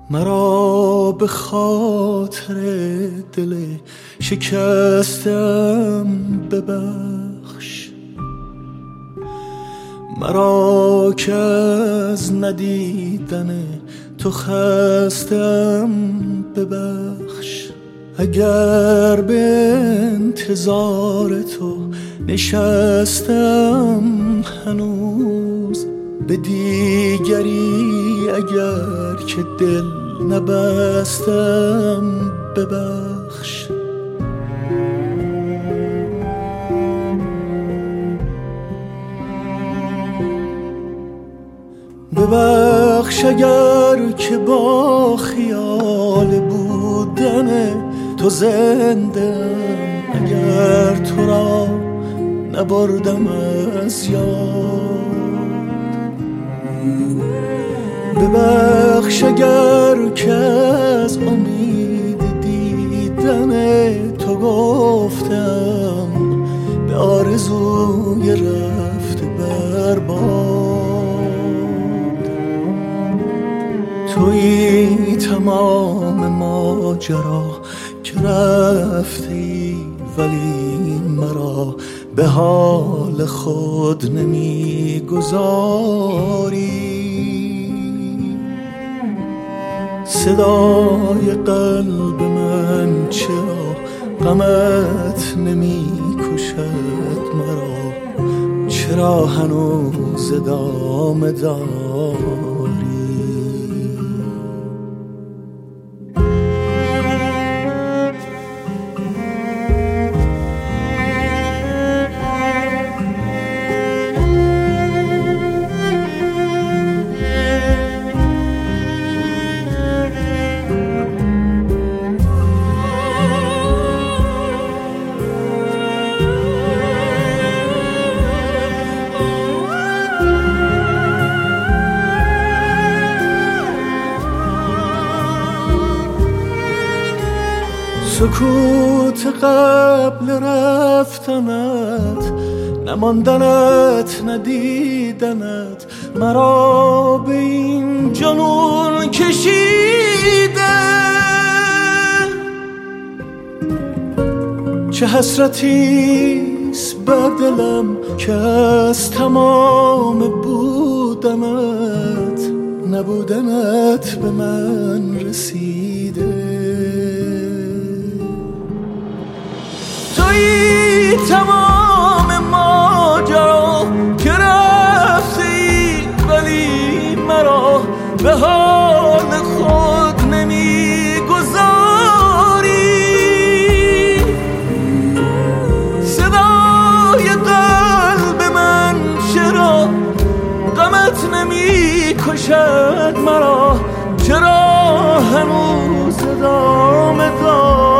مرا به خاطر دل شکستم ببخش، مرا که از ندیدن تو خستم ببخش. اگر به انتظار تو نشستم هنوز، به دیگری اگر که دل نبستم ببخش. ببخش اگر که با خیال بودن تو زنده‌ام، اگر تو را نبردم از یاد. ببخش اگر که از امید دیدن تو گفتم به آرزوی رفت برباد. تویی تمام ماجرا که رفتی، ولی مرا به حال خود نمیگذاری. صدای قلب من چرا غمت نمی کشد مرا؟ چرا هنوز ادامه داری؟ سکوت قبل رفتنت، نماندنت ندیدنت، مرا به این جنون کشیده. چه حسرتیست بر دلم که از تمام بودنت، نبودنت به من رسیده. تویی تمام ماجرا که رفتی، ولی مرا به حال خود نمیگذاری. صدای قلب من چرا غمت نمیکشد مرا؟ چرا هنوز ادامه داری؟